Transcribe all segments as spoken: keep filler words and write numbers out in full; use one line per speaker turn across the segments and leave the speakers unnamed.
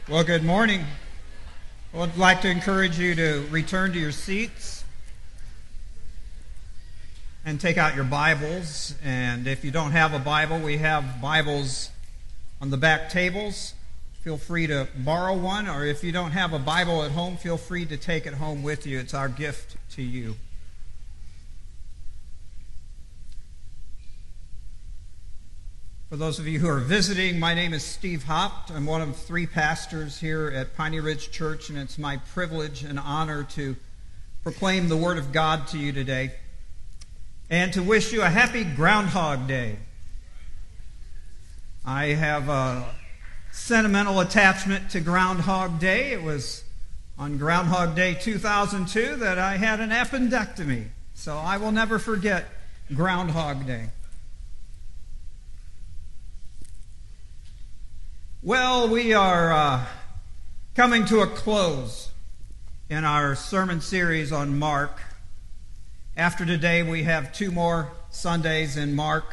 Well, good morning. I would like to encourage you to return to your seats and take out your Bibles. And if you don't have a Bible, we have Bibles on the back tables. Feel free to borrow one, or if you don't have a Bible at home, feel free to take it home with you. It's our gift to you. For those of you who are visiting, my name is Steve Hopt. I'm one of three pastors here at Piney Ridge Church, and it's my privilege and honor to proclaim the Word of God to you today and to wish you a happy Groundhog Day. I have a sentimental attachment to Groundhog Day. It was on Groundhog Day two thousand two that I had an appendectomy, so I will never forget Groundhog Day. Well, we are uh, coming to a close in our sermon series on Mark. After today, we have two more Sundays in Mark.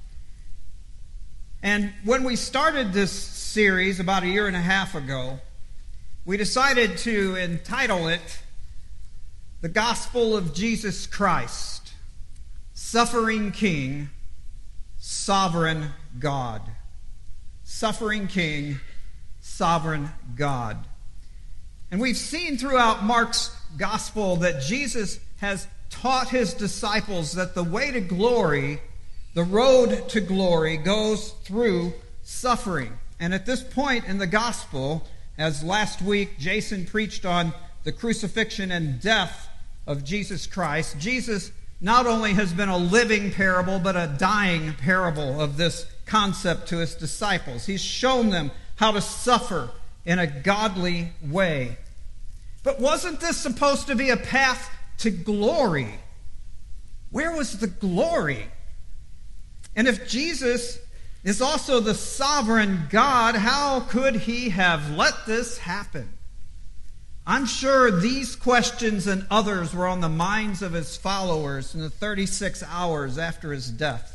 And when we started this series about a year and a half ago, we decided to entitle it The Gospel of Jesus Christ, Suffering King, Sovereign God. Suffering King, Sovereign God. And we've seen throughout Mark's gospel that Jesus has taught his disciples that the way to glory, the road to glory, goes through suffering. And at this point in the gospel, as last week Jason preached on the crucifixion and death of Jesus Christ, Jesus not only has been a living parable, but a dying parable of this concept to his disciples. He's shown them how to suffer in a godly way. But wasn't this supposed to be a path to glory? Where was the glory? And if Jesus is also the sovereign God, how could he have let this happen? I'm sure these questions and others were on the minds of his followers in the thirty-six hours after his death.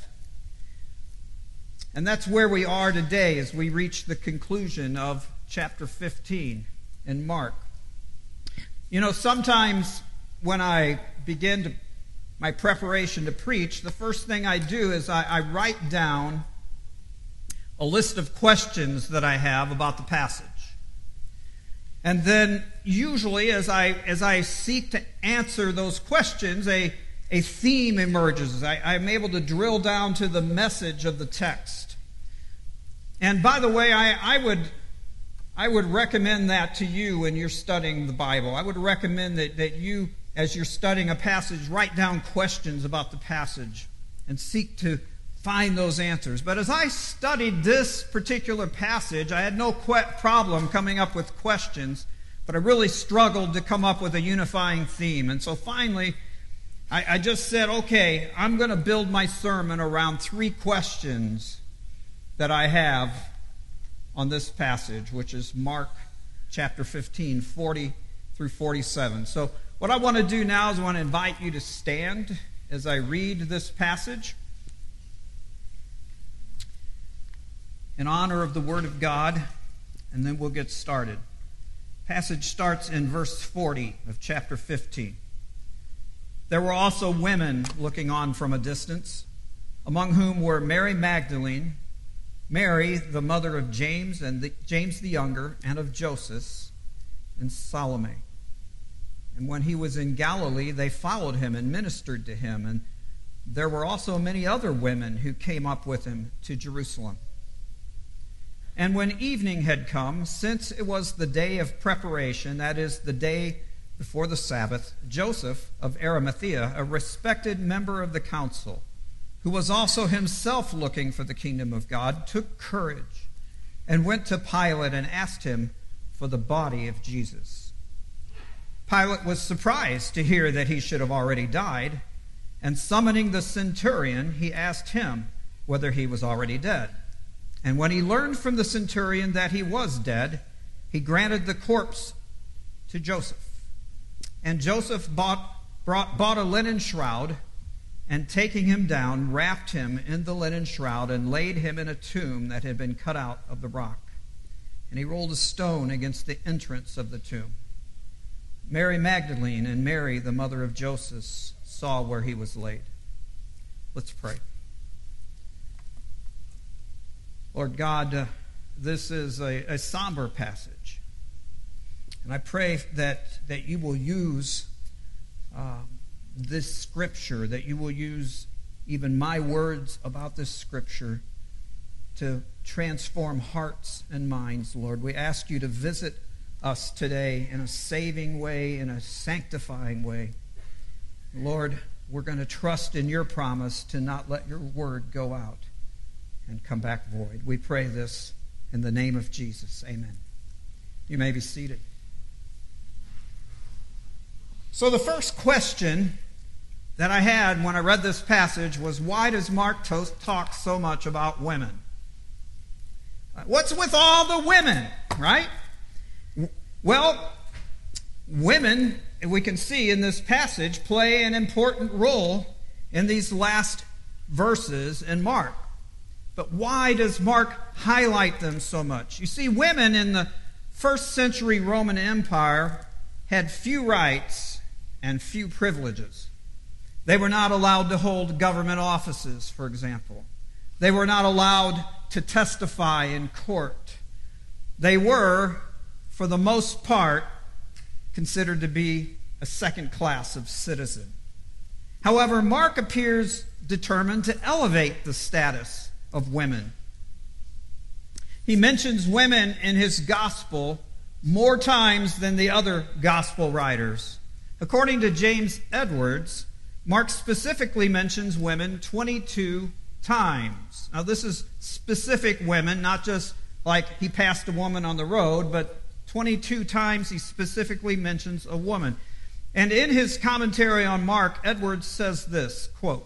And that's where we are today as we reach the conclusion of chapter fifteen in Mark. You know, sometimes when I begin to, my preparation to preach, the first thing I do is I, I write down a list of questions that I have about the passage. And then usually as I as I seek to answer those questions, a, a theme emerges. I, I'm able to drill down to the message of the text. And by the way, I, I would I would recommend that to you when you're studying the Bible. I would recommend that, that you, as you're studying a passage, write down questions about the passage and seek to find those answers. But as I studied this particular passage, I had no que- problem coming up with questions, but I really struggled to come up with a unifying theme. And so finally, I, I just said, okay, I'm going to build my sermon around three questions that I have on this passage, which is Mark chapter fifteen, forty through forty-seven. So what I want to do now is I want to invite you to stand as I read this passage in honor of the Word of God, and then we'll get started. Passage starts in verse forty of chapter fifteen. There were also women looking on from a distance, among whom were Mary Magdalene, Mary, the mother of James and the, James the younger, and of Joseph, and Salome. And when he was in Galilee, they followed him and ministered to him. And there were also many other women who came up with him to Jerusalem. And when evening had come, since it was the day of preparation, that is, the day before the Sabbath, Joseph of Arimathea, a respected member of the council, who was also himself looking for the kingdom of God, took courage and went to Pilate and asked him for the body of Jesus. Pilate was surprised to hear that he should have already died, and summoning the centurion, he asked him whether he was already dead. And when he learned from the centurion that he was dead, he granted the corpse to Joseph. And Joseph bought, brought, bought a linen shroud, and taking him down, wrapped him in the linen shroud, and laid him in a tomb that had been cut out of the rock. and he rolled a stone against the entrance of the tomb. Mary Magdalene and Mary, the mother of Joseph, saw where he was laid. Let's pray. Lord God, uh, this is a, a somber passage. And I pray that, that you will use uh, this scripture, that you will use even my words about this scripture to transform hearts and minds, Lord. We ask you to visit us today in a saving way, in a sanctifying way. Lord, we're going to trust in your promise to not let your word go out and come back void. We pray this in the name of Jesus. Amen. You may be seated. So the first question that I had when I read this passage was, why does Mark talk so much about women? What's with all the women, right? Well, women, we can see in this passage, play an important role in these last verses in Mark. But why does Mark highlight them so much? You see, women in the first century Roman Empire had few rights and few privileges. They were not allowed to hold government offices, for example. They were not allowed to testify in court. They were, for the most part, considered to be a second class of citizen. However, Mark appears determined to elevate the status of women. He mentions women in his gospel more times than the other gospel writers. According to James Edwards, Mark specifically mentions women twenty-two times. Now, this is specific women, not just like he passed a woman on the road, but twenty-two times he specifically mentions a woman. And in his commentary on Mark, Edwards says this, quote,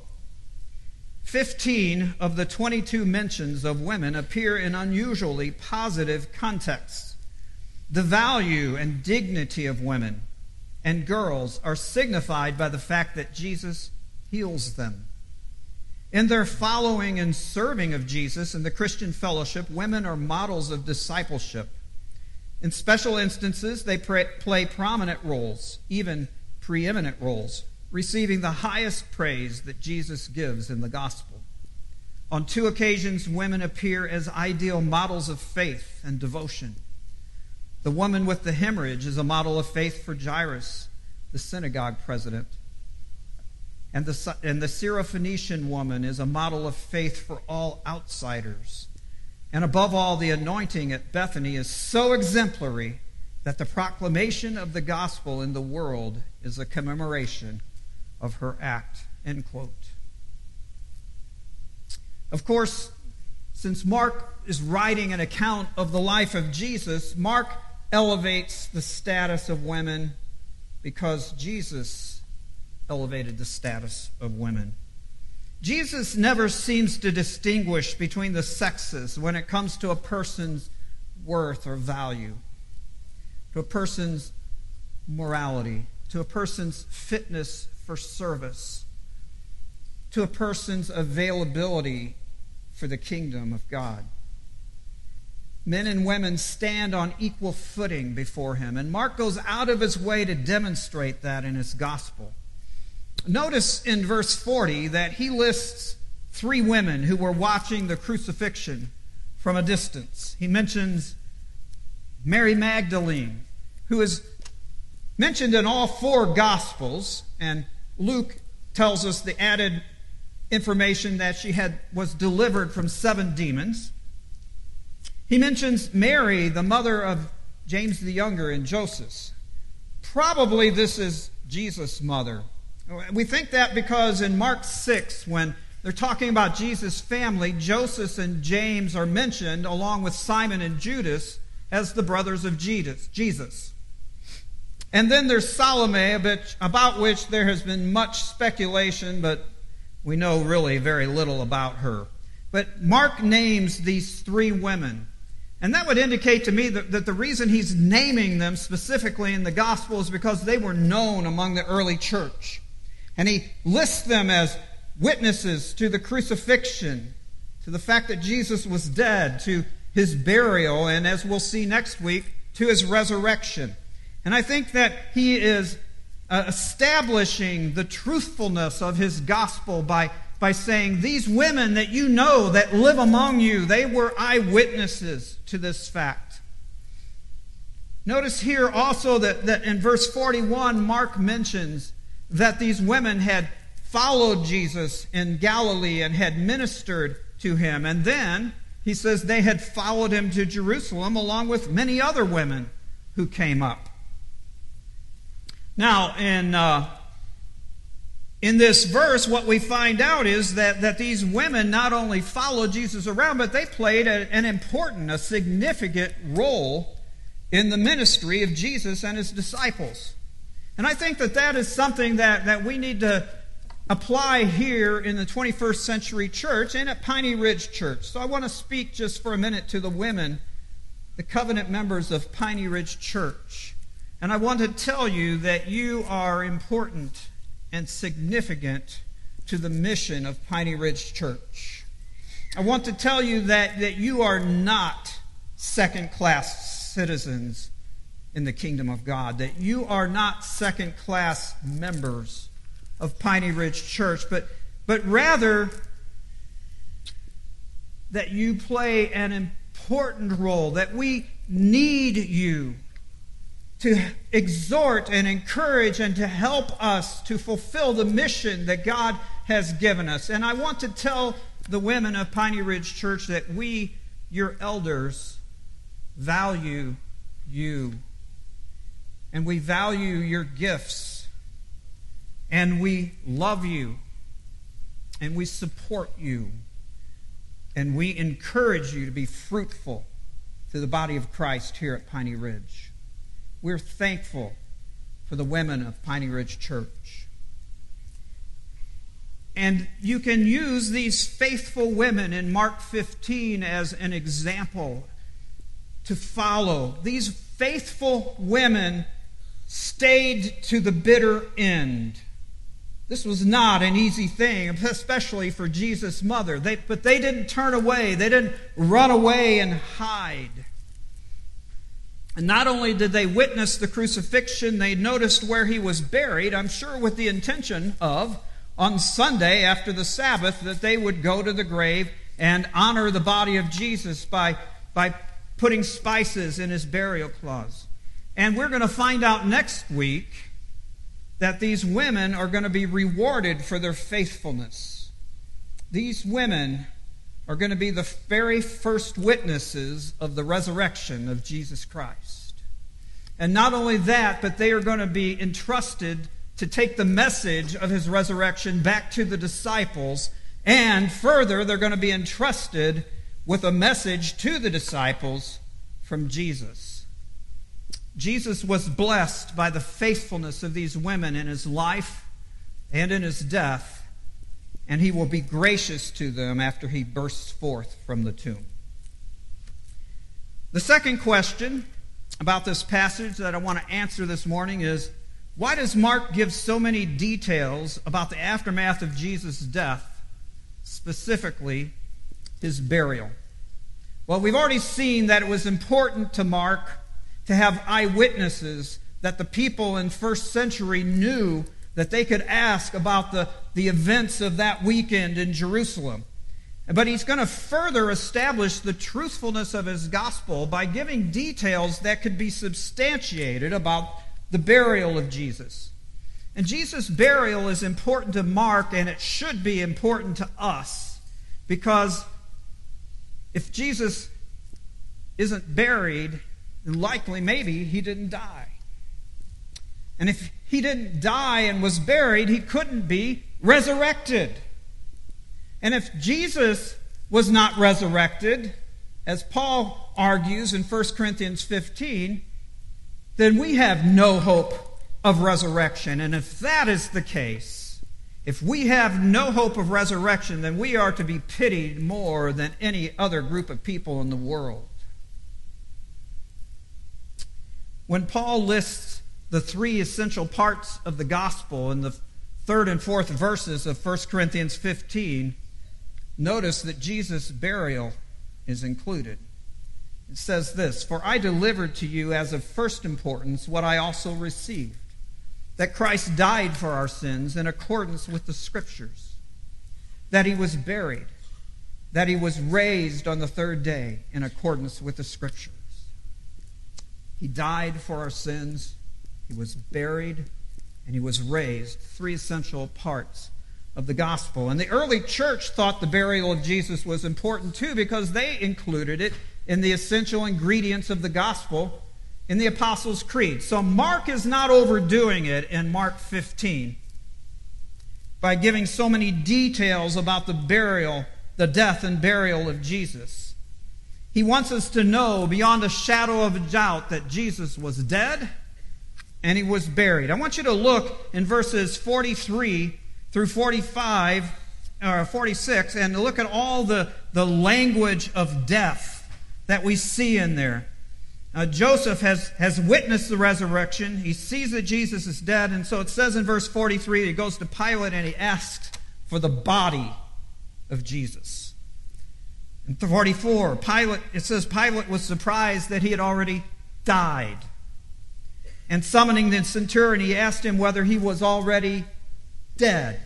fifteen of the twenty-two mentions of women appear in unusually positive contexts. The value and dignity of women and girls are signified by the fact that Jesus heals them. In their following and serving of Jesus in the Christian fellowship, women are models of discipleship. In special instances, they play prominent roles, even preeminent roles, receiving the highest praise that Jesus gives in the gospel. On two occasions, women appear as ideal models of faith and devotion. The woman with the hemorrhage is a model of faith for Jairus, the synagogue president. And the, and the Syrophoenician woman is a model of faith for all outsiders. And above all, the anointing at Bethany is so exemplary that the proclamation of the gospel in the world is a commemoration of her act. End quote. Of course, since Mark is writing an account of the life of Jesus, Mark elevates the status of women because Jesus elevated the status of women. Jesus never seems to distinguish between the sexes when it comes to a person's worth or value, to a person's morality, to a person's fitness for service, to a person's availability for the kingdom of God. Men and women stand on equal footing before him, and Mark goes out of his way to demonstrate that in his gospel. Notice in verse forty that he lists three women who were watching the crucifixion from a distance. He mentions Mary Magdalene, who is mentioned in all four Gospels, and Luke tells us the added information that she had was delivered from seven demons. He mentions Mary, the mother of James the Younger and Joseph. Probably this is Jesus' mother. We think that because in Mark six, when they're talking about Jesus' family, Joseph and James are mentioned along with Simon and Judas as the brothers of Jesus. And then there's Salome, about which there has been much speculation, but we know really very little about her. But Mark names these three women. And that would indicate to me that, that the reason he's naming them specifically in the gospel is because they were known among the early church. And he lists them as witnesses to the crucifixion, to the fact that Jesus was dead, to his burial, and as we'll see next week, to his resurrection. And I think that he is uh, establishing the truthfulness of his gospel by, by saying, these women that you know that live among you, they were eyewitnesses to this fact. Notice here also that, that in verse forty-one, Mark mentions that these women had followed Jesus in Galilee and had ministered to him. And then he says they had followed him to Jerusalem along with many other women who came up. Now, in uh, in this verse, what we find out is that, that these women not only followed Jesus around, but they played a, an important, a significant role in the ministry of Jesus and his disciples. And I think that that is something that, that we need to apply here in the twenty-first century church and at Piney Ridge Church. So I want to speak just for a minute to the women, the covenant members of Piney Ridge Church. And I want to tell you that you are important and significant to the mission of Piney Ridge Church. I want to tell you that, that you are not second-class citizens in the kingdom of God, that you are not second-class members of Piney Ridge Church, but, but rather that you play an important role, that we need you to exhort and encourage and to help us to fulfill the mission that God has given us. And I want to tell the women of Piney Ridge Church that we, your elders, value you. And we value your gifts. And we love you. And we support you. And we encourage you to be fruitful to the body of Christ here at Piney Ridge. We're thankful for the women of Piney Ridge Church. And you can use these faithful women in Mark fifteen as an example to follow. These faithful women stayed to the bitter end. This was not an easy thing, especially for Jesus' mother. They, but they didn't turn away. They didn't run away and hide. And not only did they witness the crucifixion, they noticed where he was buried, I'm sure with the intention of, on Sunday after the Sabbath, that they would go to the grave and honor the body of Jesus by, by putting spices in his burial cloths. And we're going to find out next week that these women are going to be rewarded for their faithfulness. These women are going to be the very first witnesses of the resurrection of Jesus Christ. And not only that, but they are going to be entrusted to take the message of his resurrection back to the disciples. And further, they're going to be entrusted with a message to the disciples from Jesus. Jesus was blessed by the faithfulness of these women in his life and in his death. And he will be gracious to them after he bursts forth from the tomb. The second question about this passage that I want to answer this morning is, why does Mark give so many details about the aftermath of Jesus' death, specifically his burial? Well, we've already seen that it was important to Mark to have eyewitnesses, that the people in first century knew that they could ask about the, the events of that weekend in Jerusalem. But he's going to further establish the truthfulness of his gospel by giving details that could be substantiated about the burial of Jesus. And Jesus' burial is important to Mark, and it should be important to us, because if Jesus isn't buried, then likely maybe he didn't die. And if he didn't die and was buried, he couldn't be resurrected. And if Jesus was not resurrected, as Paul argues in First Corinthians fifteen, then we have no hope of resurrection. And if that is the case, if we have no hope of resurrection, then we are to be pitied more than any other group of people in the world. When Paul lists the three essential parts of the gospel in the third and fourth verses of First Corinthians fifteen, notice that Jesus' burial is included. It says this, "For I delivered to you as of first importance what I also received, that Christ died for our sins in accordance with the Scriptures, that he was buried, that he was raised on the third day in accordance with the Scriptures." He died for our sins, he was buried, and he was raised. Three essential parts of the gospel. And the early church thought the burial of Jesus was important too, because they included it in the essential ingredients of the gospel in the Apostles' Creed. So Mark is not overdoing it in Mark fifteen by giving so many details about the burial, the death and burial of Jesus. He wants us to know beyond a shadow of a doubt that Jesus was dead and he was buried. I want you to look in verses forty-three through forty-five, or forty-six, and look at all the, the language of death that we see in there. Uh, Joseph has, has witnessed the resurrection. He sees that Jesus is dead, and so it says in verse forty-three, he goes to Pilate and he asks for the body of Jesus. In forty-four, Pilate, it says Pilate was surprised that he had already died. And summoning the centurion, he asked him whether he was already dead.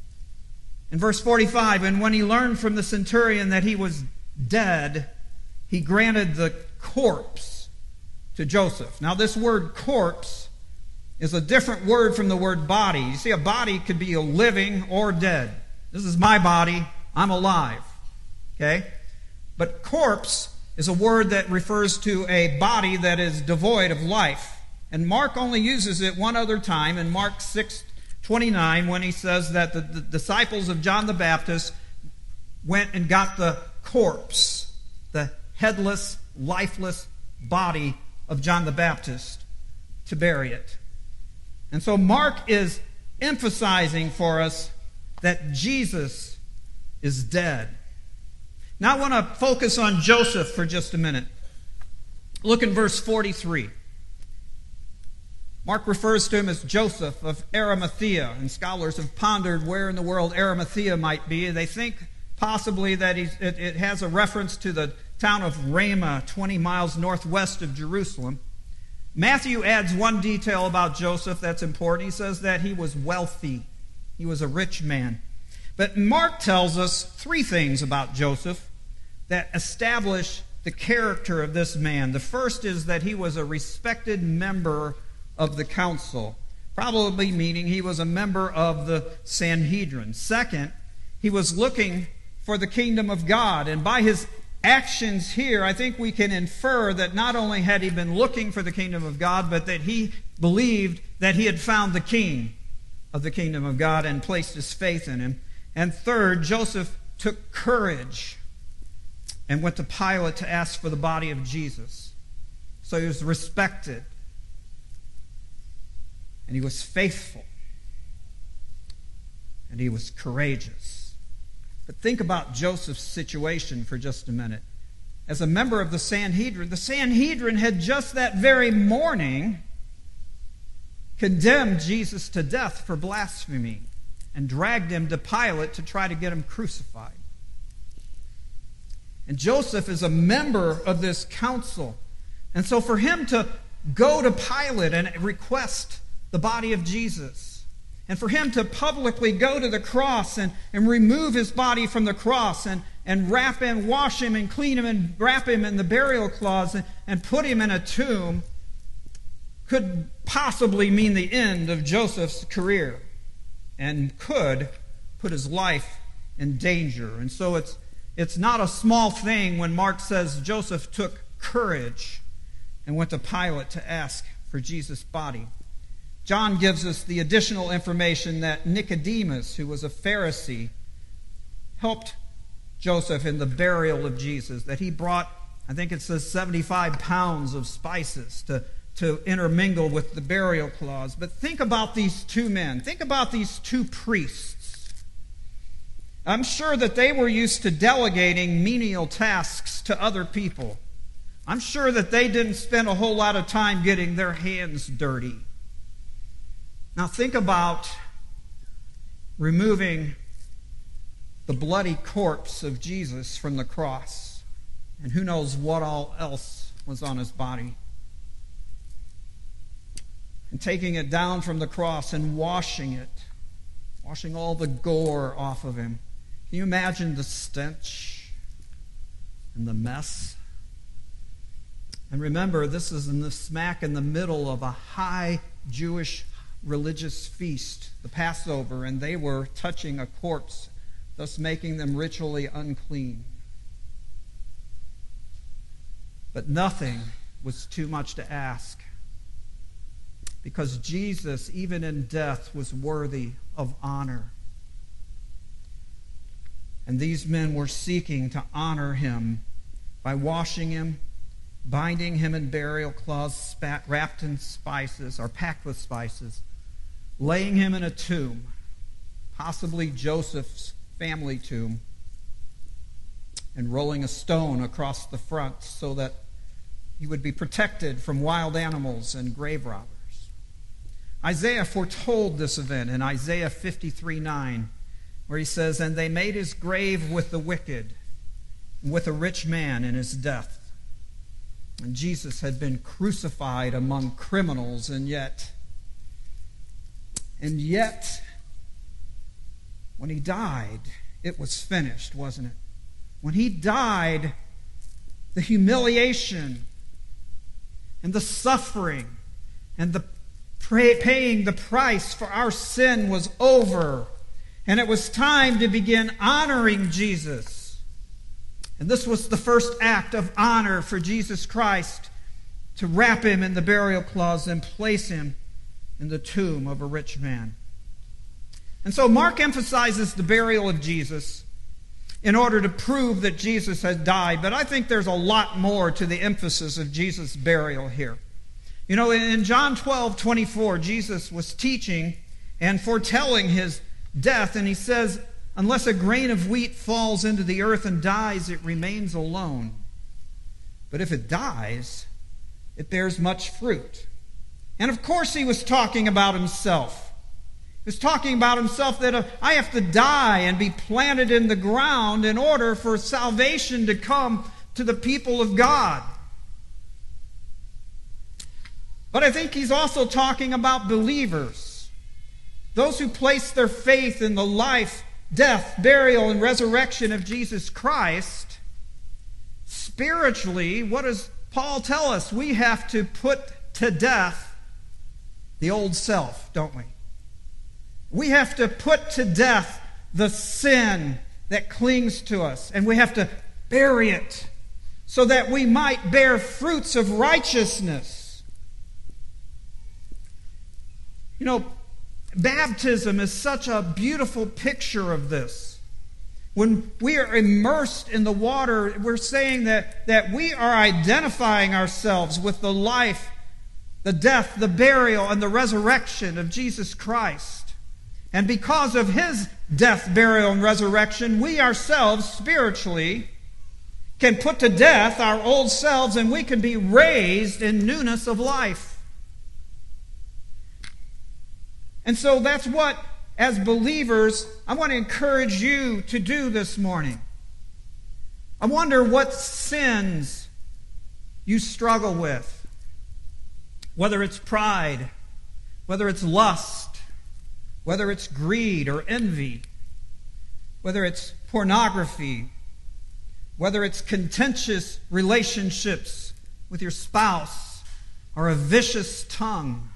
In verse forty-five, and when he learned from the centurion that he was dead, he granted the corpse to Joseph. Now this word corpse is a different word from the word body. You see, a body could be a living or dead. This is my body, I'm alive. Okay? But corpse is a word that refers to a body that is devoid of life. And Mark only uses it one other time in Mark six twenty-nine when he says that the, the disciples of John the Baptist went and got the corpse, the headless, lifeless body of John the Baptist, to bury it. And so Mark is emphasizing for us that Jesus is dead. Now I want to focus on Joseph for just a minute. Look in verse forty-three. Mark refers to him as Joseph of Arimathea, and scholars have pondered where in the world Arimathea might be. They think possibly that he's, it, it has a reference to the town of Ramah, twenty miles northwest of Jerusalem. Matthew adds one detail about Joseph that's important. He says that he was wealthy. He was a rich man. But Mark tells us three things about Joseph that establish the character of this man. The first is that he was a respected member of the council, probably meaning he was a member of the Sanhedrin. Second, he was looking for the kingdom of God, and by his actions here, I think we can infer that not only had he been looking for the kingdom of God, but that he believed that he had found the king of the kingdom of God and placed his faith in him. And third, Joseph took courage and went to Pilate to ask for the body of Jesus. So he was respected, and he was faithful, and he was courageous. But think about Joseph's situation for just a minute. As a member of the Sanhedrin, the Sanhedrin had just that very morning condemned Jesus to death for blasphemy and dragged him to Pilate to try to get him crucified. And Joseph is a member of this council. And so for him to go to Pilate and request the body of Jesus, and for him to publicly go to the cross and, and remove his body from the cross and, and wrap him, wash him and clean him and wrap him in the burial cloths and, and put him in a tomb could possibly mean the end of Joseph's career and could put his life in danger. And so it's, it's not a small thing when Mark says Joseph took courage and went to Pilate to ask for Jesus' body. John gives us the additional information that Nicodemus, who was a Pharisee, helped Joseph in the burial of Jesus, that he brought, I think it says seventy-five pounds of spices to, to intermingle with the burial cloths. But think about these two men. Think about these two priests. I'm sure that they were used to delegating menial tasks to other people. I'm sure that they didn't spend a whole lot of time getting their hands dirty. Now think about removing the bloody corpse of Jesus from the cross. And who knows what all else was on his body. And taking it down from the cross and washing it, washing all the gore off of him. Can you imagine the stench and the mess? And remember, this is in the smack in the middle of a high Jewish religious feast, the Passover, and they were touching a corpse, thus making them ritually unclean. But nothing was too much to ask, because Jesus, even in death, was worthy of honor. And these men were seeking to honor him by washing him, binding him in burial cloths spat, wrapped in spices or packed with spices, laying him in a tomb, possibly Joseph's family tomb, and rolling a stone across the front so that he would be protected from wild animals and grave robbers. Isaiah foretold this event in Isaiah fifty-three nine, where he says, "And they made his grave with the wicked, and with a rich man in his death." And Jesus had been crucified among criminals, and yet, and yet, when he died, it was finished, wasn't it? When he died, the humiliation and the suffering and the pay, paying the price for our sin was over. And it was time to begin honoring Jesus. And this was the first act of honor for Jesus Christ, to wrap him in the burial cloths and place him in the tomb of a rich man. And so Mark emphasizes the burial of Jesus in order to prove that Jesus had died. But I think there's a lot more to the emphasis of Jesus' burial here. You know, in John twelve twenty-four, Jesus was teaching and foretelling his death, and he says, "Unless a grain of wheat falls into the earth and dies, it remains alone. But if it dies, it bears much fruit." And of course he was talking about himself. He was talking about himself that uh, I have to die and be planted in the ground in order for salvation to come to the people of God. But I think he's also talking about believers, those who place their faith in the life, death, burial, and resurrection of Jesus Christ. Spiritually, what does Paul tell us? We have to put to death the old self, don't we? We have to put to death the sin that clings to us, and we have to bury it so that we might bear fruits of righteousness. You know, baptism is such a beautiful picture of this. When we are immersed in the water, we're saying that, that we are identifying ourselves with the life, the death, the burial, and the resurrection of Jesus Christ. And because of his death, burial, and resurrection, we ourselves spiritually can put to death our old selves, and we can be raised in newness of life. And so that's what, as believers, I want to encourage you to do this morning. I wonder what sins you struggle with. Whether it's pride, whether it's lust, whether it's greed or envy, whether it's pornography, whether it's contentious relationships with your spouse or a vicious tongue,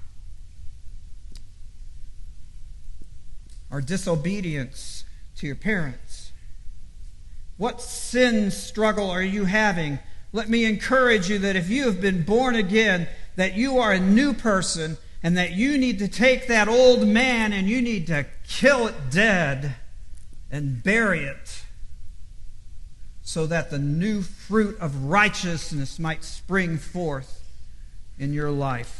or disobedience to your parents. What sin struggle are you having? Let me encourage you that if you have been born again, that you are a new person, and that you need to take that old man and you need to kill it dead and bury it so that the new fruit of righteousness might spring forth in your life.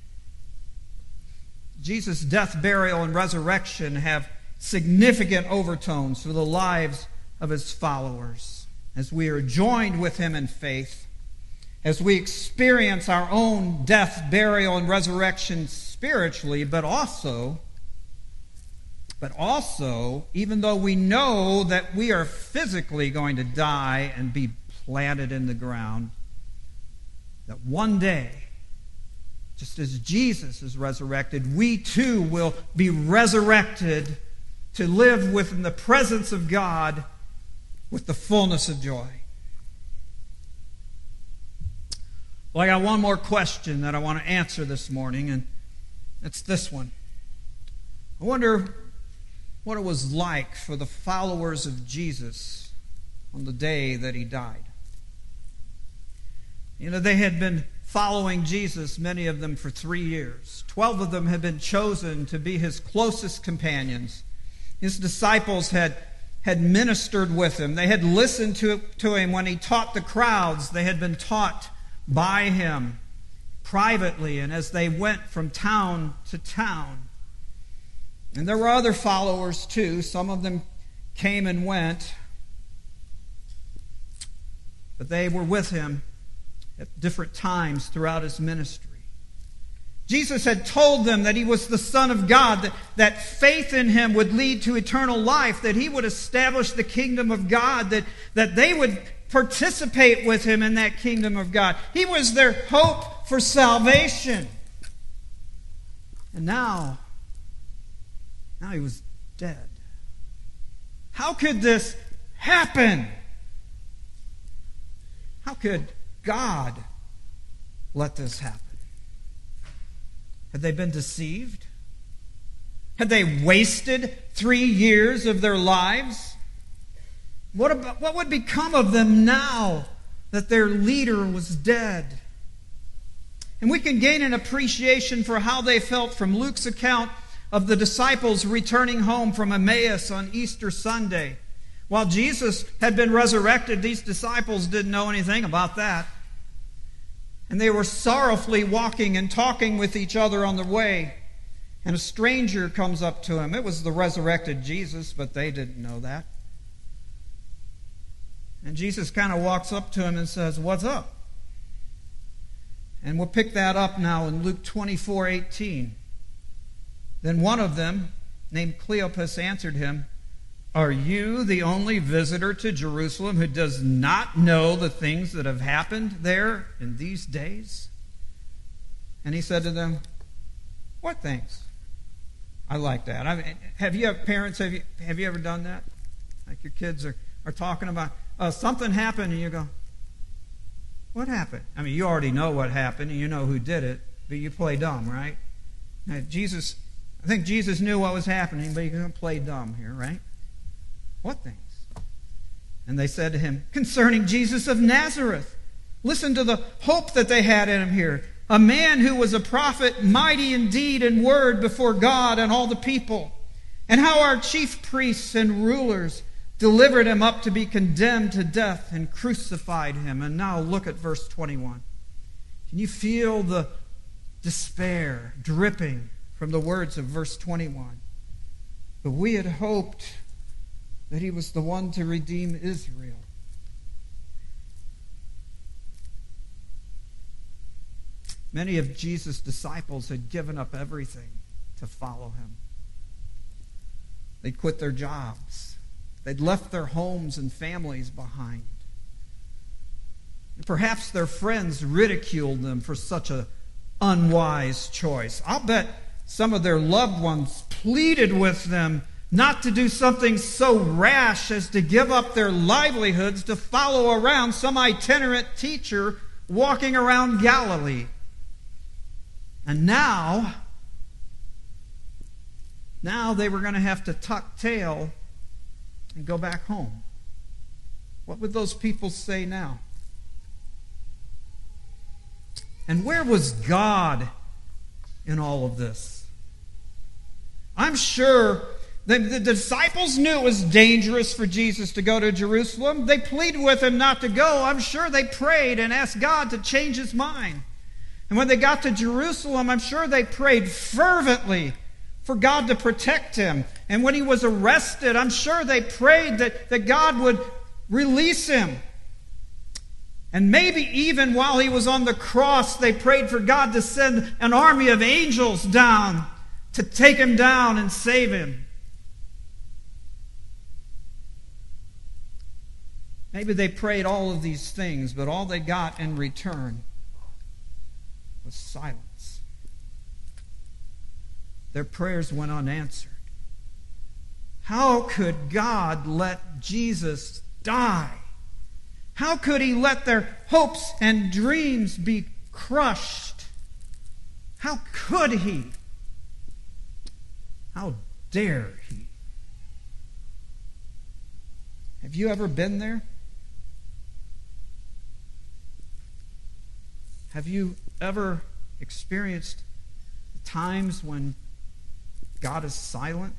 Jesus' death, burial, and resurrection have significant overtones for the lives of his followers. As we are joined with him in faith, as we experience our own death, burial, and resurrection spiritually, but also, but also, even though we know that we are physically going to die and be planted in the ground, that one day, just as Jesus is resurrected, we too will be resurrected to live within the presence of God with the fullness of joy. Well, I got one more question that I want to answer this morning, and it's this one. I wonder what it was like for the followers of Jesus on the day that he died. You know, they had been following Jesus, many of them, for three years. Twelve of them had been chosen to be his closest companions. His disciples had, had ministered with him. They had listened to, to him when he taught the crowds. They had been taught by him privately and as they went from town to town. And there were other followers too. Some of them came and went. But they were with him at different times throughout his ministry. Jesus had told them that he was the Son of God, that, that faith in him would lead to eternal life, that he would establish the kingdom of God, that, that they would participate with him in that kingdom of God. He was their hope for salvation. And now, now he was dead. How could this happen? How could God let this happen? Had they been deceived? Had they wasted three years of their lives? What about, what would become of them now that their leader was dead? And we can gain an appreciation for how they felt from Luke's account of the disciples returning home from Emmaus on Easter Sunday. While Jesus had been resurrected, these disciples didn't know anything about that. And they were sorrowfully walking and talking with each other on the way. And a stranger comes up to him. It was the resurrected Jesus, but they didn't know that. And Jesus kind of walks up to him and says, "What's up?" And we'll pick that up now in Luke twenty-four eighteen. Then one of them, named Cleopas, answered him, "Are you the only visitor to Jerusalem who does not know the things that have happened there in these days?" And he said to them, "What things?" I like that. I mean, have you, parents, have you, have you ever done that? Like your kids are, are talking about, uh, something happened, and you go, "What happened?" I mean, you already know what happened, and you know who did it, but you play dumb, right? Now, Jesus, I think Jesus knew what was happening, but you're going to play dumb here, right? "What things?" And they said to him, "Concerning Jesus of Nazareth." Listen to the hope that they had in him here. "A man who was a prophet, mighty in deed and word before God and all the people. And how our chief priests and rulers delivered him up to be condemned to death and crucified him." And now look at verse twenty-one. Can you feel the despair dripping from the words of verse twenty-one? "But we had hoped that he was the one to redeem Israel." Many of Jesus' disciples had given up everything to follow him. They'd quit their jobs. They'd left their homes and families behind. And perhaps their friends ridiculed them for such an unwise choice. I'll bet some of their loved ones pleaded with them not to do something so rash as to give up their livelihoods to follow around some itinerant teacher walking around Galilee. And now, now they were going to have to tuck tail and go back home. What would those people say now? And where was God in all of this? I'm sure the, the disciples knew it was dangerous for Jesus to go to Jerusalem. They pleaded with him not to go. I'm sure they prayed and asked God to change his mind. And when they got to Jerusalem, I'm sure they prayed fervently for God to protect him. And when he was arrested, I'm sure they prayed that, that God would release him. And maybe even while he was on the cross, they prayed for God to send an army of angels down to take him down and save him. Maybe they prayed all of these things, but all they got in return was silence. Their prayers went unanswered. How could God let Jesus die? How could he let their hopes and dreams be crushed? How could he? How dare he? Have you ever been there? Have you ever experienced times when God is silent?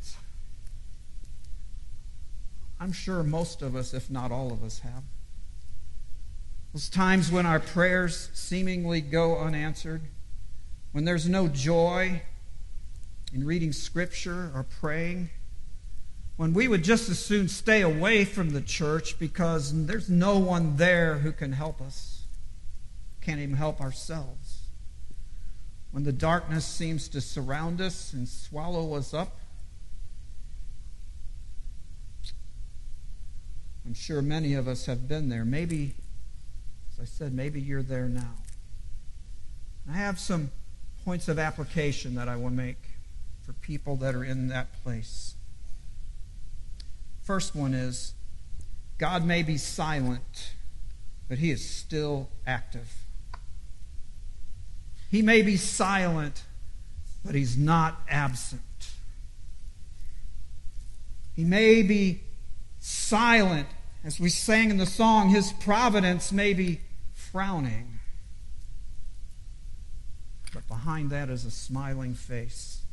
I'm sure most of us, if not all of us, have. Those times when our prayers seemingly go unanswered, when there's no joy in reading Scripture or praying, when we would just as soon stay away from the church because there's no one there who can help us, can't even help ourselves. When the darkness seems to surround us and swallow us up, I'm sure many of us have been there. Maybe, as I said, maybe you're there now. I have some points of application that I will make for people that are in that place. First one is, God may be silent, but he is still active. He may be silent, but he's not absent. He may be silent, as we sang in the song, his providence may be frowning. But behind that is a smiling face.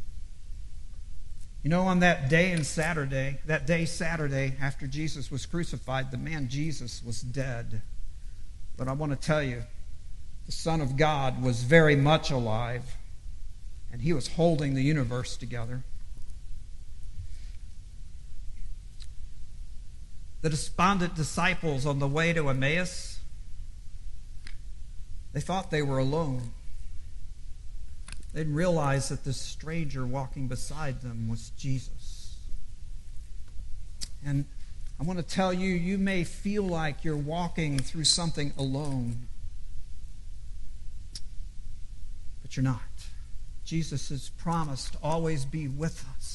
You know, on that day in Saturday, that day Saturday after Jesus was crucified, the man Jesus was dead. But I want to tell you, the Son of God was very much alive, and he was holding the universe together. The despondent disciples on the way to Emmaus, they thought they were alone. They didn't realize that this stranger walking beside them was Jesus. And I want to tell you, you may feel like you're walking through something alone, but you're not. Jesus has promised to always be with us.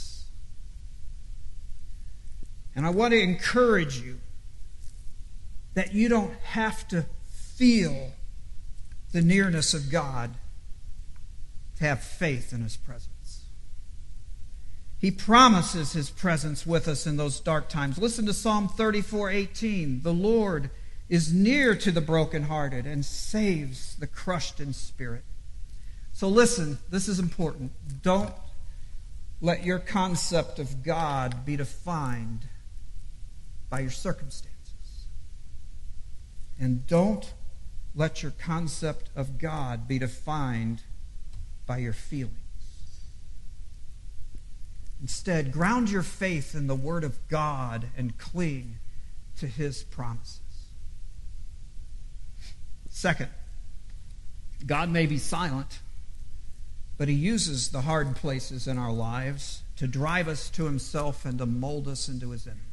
And I want to encourage you that you don't have to feel the nearness of God to have faith in his presence. He promises his presence with us in those dark times. Listen to Psalm thirty-four eighteen. The Lord is near to the brokenhearted and saves the crushed in spirit. So listen, this is important. Don't let your concept of God be defined by your circumstances. And don't let your concept of God be defined by your feelings. Instead, ground your faith in the Word of God and cling to his promises. Second, God may be silent, but he uses the hard places in our lives to drive us to himself and to mold us into his image.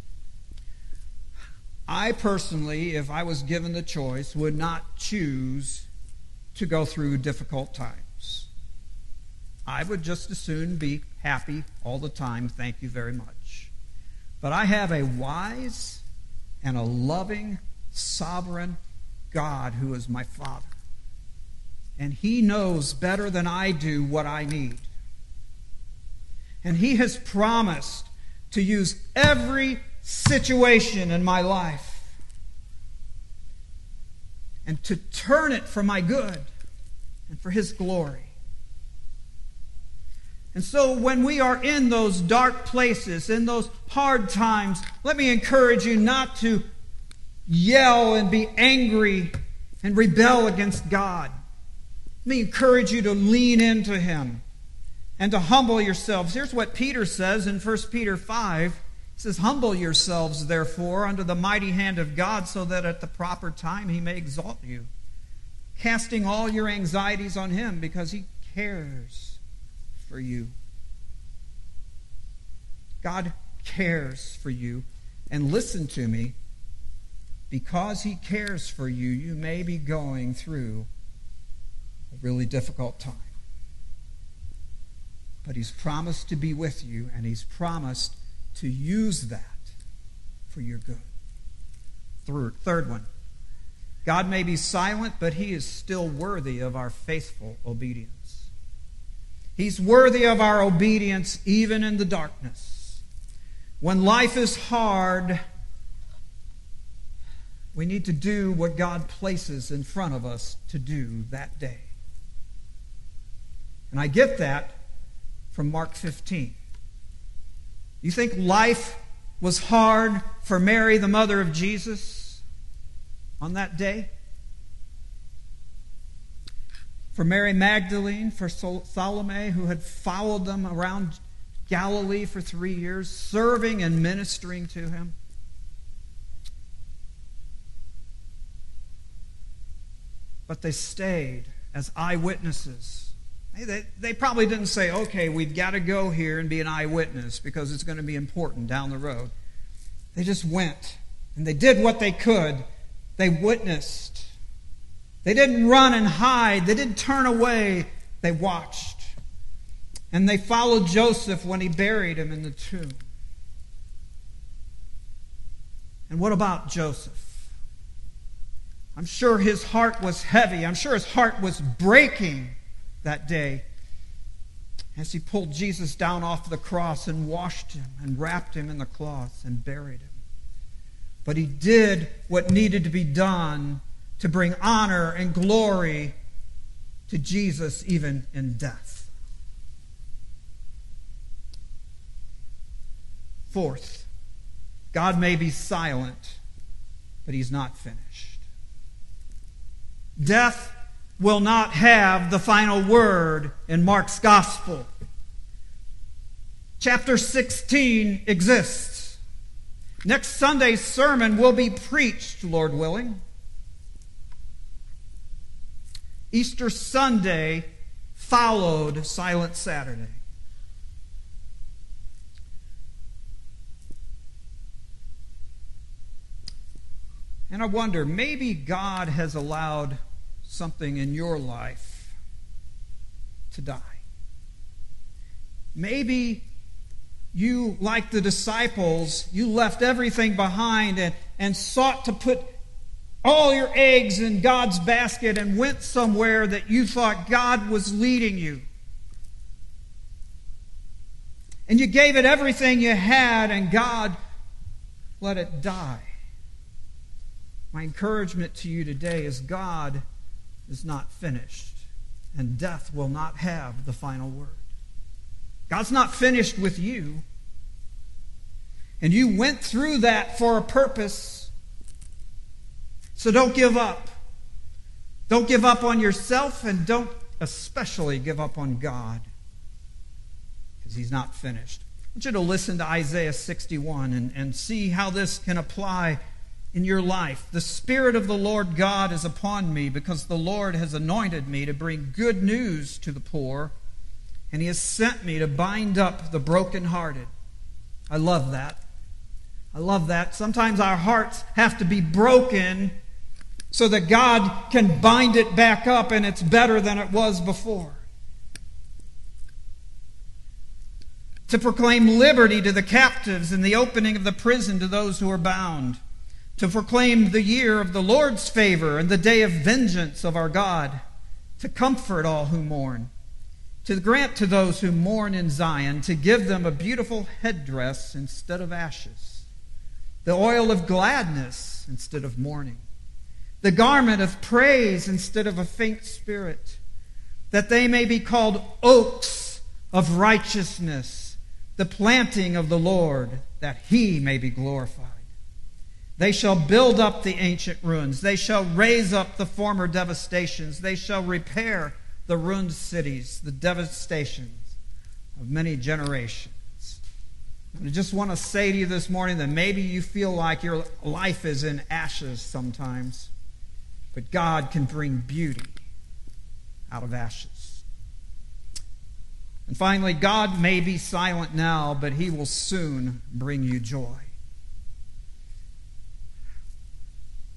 I personally, if I was given the choice, would not choose to go through difficult times. I would just as soon be happy all the time, thank you very much. But I have a wise and a loving, sovereign God who is my Father. And he knows better than I do what I need. And he has promised to use every situation in my life and to turn it for my good and for his glory. And so when we are in those dark places, in those hard times, let me encourage you not to yell and be angry and rebel against God. Let me encourage you to lean into him and to humble yourselves. Here's what Peter says in First Peter five. He says, humble yourselves, therefore, under the mighty hand of God, so that at the proper time he may exalt you, casting all your anxieties on him, because he cares for you. God cares for you. And listen to me, because he cares for you, you may be going through a really difficult time. But he's promised to be with you, and he's promised to use that for your good. Third, third one, God may be silent, but he is still worthy of our faithful obedience. He's worthy of our obedience even in the darkness. When life is hard, we need to do what God places in front of us to do that day. And I get that from Mark fifteen. You think life was hard for Mary, the mother of Jesus, on that day? For Mary Magdalene, for Salome, who had followed them around Galilee for three years, serving and ministering to him? But they stayed as eyewitnesses. They, they probably didn't say, okay, we've got to go here and be an eyewitness because it's going to be important down the road. They just went, and they did what they could. They witnessed. They didn't run and hide. They didn't turn away. They watched. And they followed Joseph when he buried him in the tomb. And what about Joseph? I'm sure his heart was heavy. I'm sure his heart was breaking that day as he pulled Jesus down off the cross and washed him and wrapped him in the cloth and buried him. But he did what needed to be done to bring honor and glory to Jesus even in death. Fourth, God may be silent, but he's not finished. Death will not have the final word in Mark's gospel. Chapter sixteen exists. Next Sunday's sermon will be preached, Lord willing. Easter Sunday followed Silent Saturday. And I wonder, maybe God has allowed something in your life to die. Maybe you, like the disciples, you left everything behind and, and sought to put all your eggs in God's basket and went somewhere that you thought God was leading you. And you gave it everything you had, and God let it die. My encouragement to you today is God is not finished, and death will not have the final word. God's not finished with you, and you went through that for a purpose. So don't give up. Don't give up on yourself, and don't especially give up on God, because he's not finished. I want you to listen to Isaiah sixty-one and, and see how this can apply in your life. The Spirit of the Lord God is upon me, because the Lord has anointed me to bring good news to the poor, and he has sent me to bind up the brokenhearted. I love that. I love that. Sometimes our hearts have to be broken so that God can bind it back up and it's better than it was before. To proclaim liberty to the captives and the opening of the prison to those who are bound. To proclaim the year of the Lord's favor and the day of vengeance of our God. To comfort all who mourn. To grant to those who mourn in Zion, to give them a beautiful headdress instead of ashes. The oil of gladness instead of mourning. The garment of praise instead of a faint spirit. That they may be called oaks of righteousness, the planting of the Lord, that he may be glorified. They shall build up the ancient ruins. They shall raise up the former devastations. They shall repair the ruined cities, the devastations of many generations. I just want to say to you this morning that maybe you feel like your life is in ashes sometimes, but God can bring beauty out of ashes. And finally, God may be silent now, but he will soon bring you joy.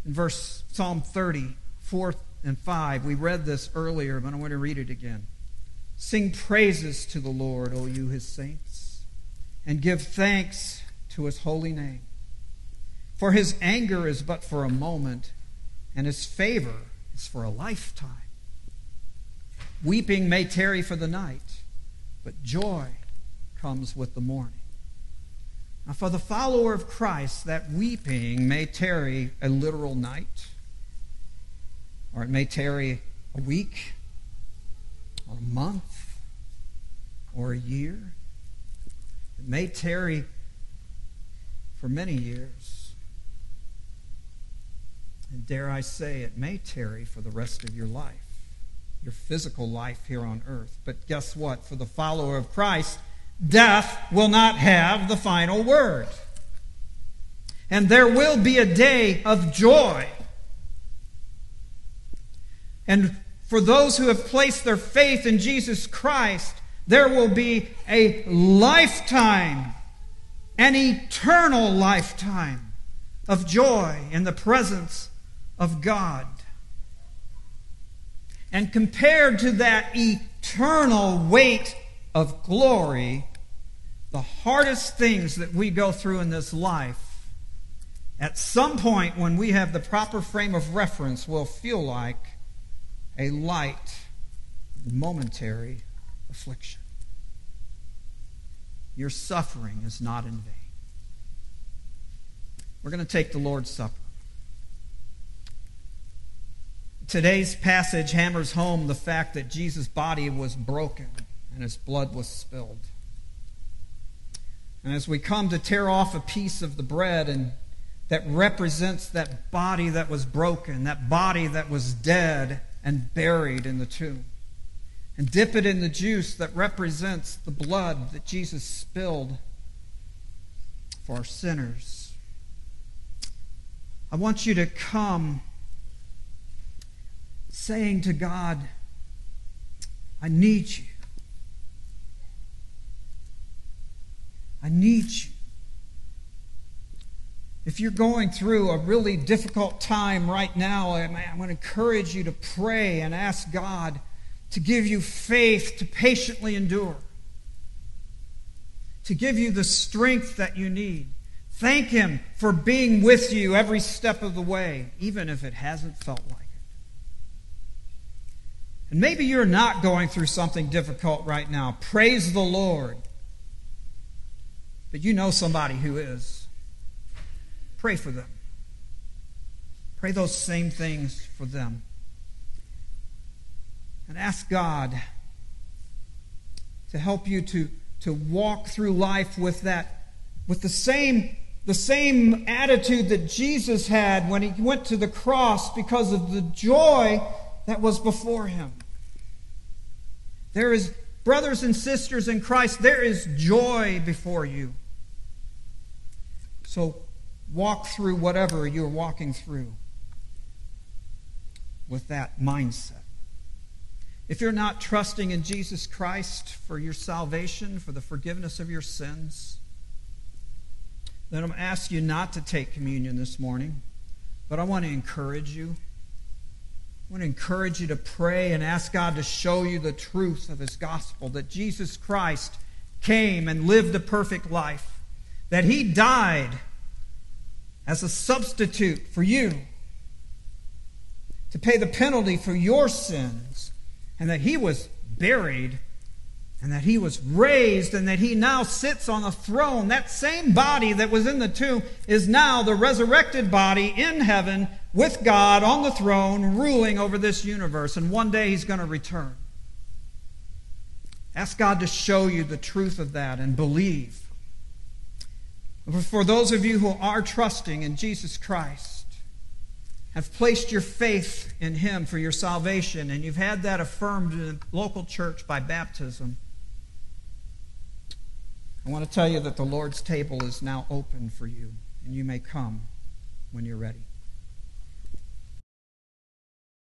In verse Psalm thirty, four and five, we read this earlier, but I want to read it again. Sing praises to the Lord, O you his saints, and give thanks to his holy name. For his anger is but for a moment, and his favor is for a lifetime. Weeping may tarry for the night, but joy comes with the morning. Now, for the follower of Christ, that weeping may tarry a literal night, or it may tarry a week, or a month, or a year. It may tarry for many years. And dare I say, it may tarry for the rest of your life, your physical life here on earth. But guess what? For the follower of Christ, death will not have the final word. And there will be a day of joy. And for those who have placed their faith in Jesus Christ, there will be a lifetime, an eternal lifetime of joy in the presence of God. And compared to that eternal weight of glory, the hardest things that we go through in this life, at some point when we have the proper frame of reference, will feel like a light, momentary affliction. Your suffering is not in vain. We're going to take the Lord's Supper. Today's passage hammers home the fact that Jesus' body was broken and his blood was spilled. And as we come to tear off a piece of the bread and that represents that body that was broken, that body that was dead and buried in the tomb, and dip it in the juice that represents the blood that Jesus spilled for our sinners, I want you to come saying to God, I need you. I need you. If you're going through a really difficult time right now, I'm going to encourage you to pray and ask God to give you faith to patiently endure, to give you the strength that you need. Thank Him for being with you every step of the way, even if it hasn't felt like it. And maybe you're not going through something difficult right now. Praise the Lord. But you know somebody who is. Pray for them. Pray those same things for them. And ask God to help you to, to walk through life with that, with the same, the same attitude that Jesus had when He went to the cross because of the joy that was before Him. There is, brothers and sisters in Christ, there is joy before you. So walk through whatever you're walking through with that mindset. If you're not trusting in Jesus Christ for your salvation, for the forgiveness of your sins, then I'm going to ask you not to take communion this morning. But I want to encourage you. I want to encourage you to pray and ask God to show you the truth of His gospel, that Jesus Christ came and lived a perfect life, that He died as a substitute for you to pay the penalty for your sins, and that He was buried, and that He was raised, and that He now sits on a throne. That same body that was in the tomb is now the resurrected body in heaven with God on the throne, ruling over this universe. And one day He's going to return. Ask God to show you the truth of that and believe. For those of you who are trusting in Jesus Christ, have placed your faith in Him for your salvation, and you've had that affirmed in a local church by baptism, I want to tell you that the Lord's table is now open for you, and you may come when you're ready.